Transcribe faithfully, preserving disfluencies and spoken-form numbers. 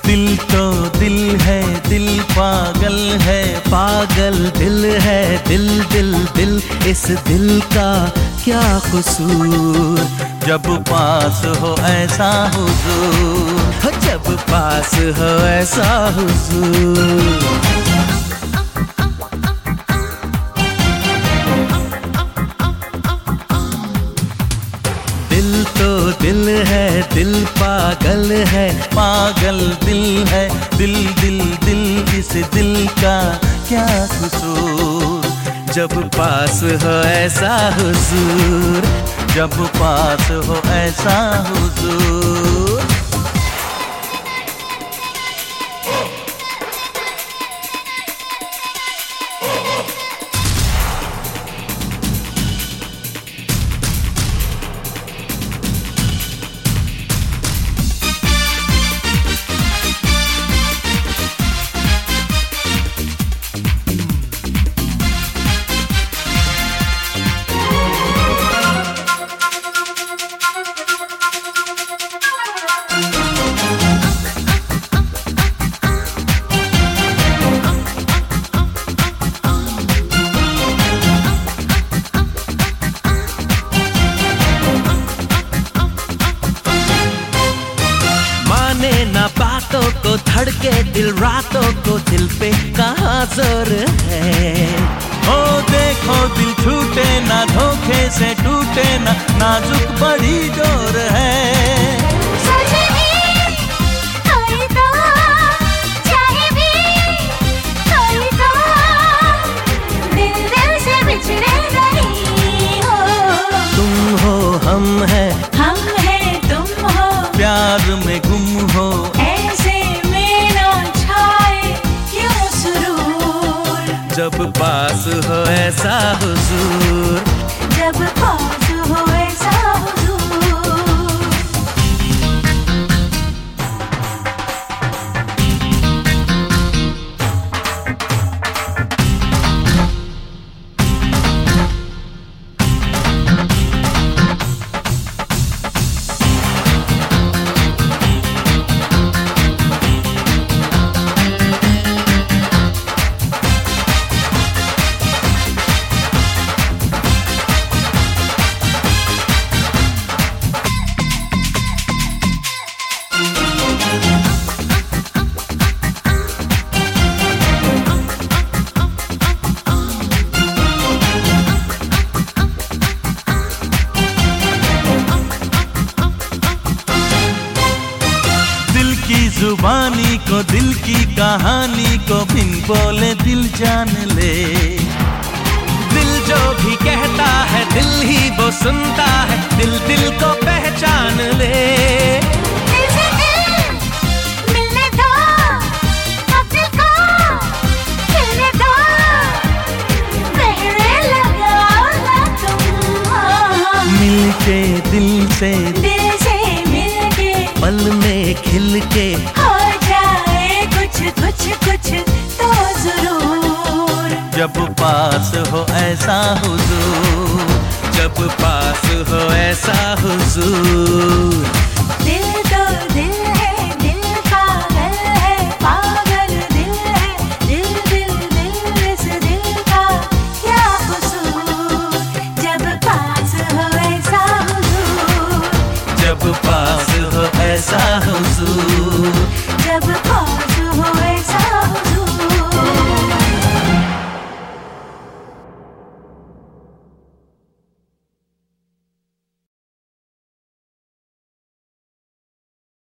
दिल तो दिल है, दिल पागल है, पागल दिल है, दिल दिल दिल, इस दिल का क्या कसूर। जब पास हो ऐसा हुजूर, जब पास हो ऐसा हुजूर। दिल तो दिल है, दिल पागल है, पागल दिल है, दिल दिल दिल, इस दिल का क्या कसूर। जब पास हो ऐसा हुजूर, जब पास हो ऐसा हुजूर। ना बातों को धड़के दिल रातों को, दिल पे कहाँ जोर है। ओ देखो दिल छूटे ना, धोखे से टूटे ना, नाजुक बड़ी डोर है। तुम हो हम है, हम है तुम हो, प्यार में गुम हो, ऐसे में ना छाए क्यों सुरूर। जब पास हो ऐसा हुजूर, जब पास हो ऐसा हुजूर। जुबानी को, दिल की कहानी को, बिन बोले दिल जान ले। दिल जो भी कहता है, दिल ही वो सुनता है, दिल दिल को पहचान ले। दिल से दिल मिलने दो, अब दिल को खिलने दो, कहने लगा ना तुम। मिलके दिल से, दिल से मिलके, पल में खिल के, हो जाए कुछ कुछ कुछ तो जरूर। जब पास हो ऐसा हुजूर, जब पास हो ऐसा हुजूर। दिल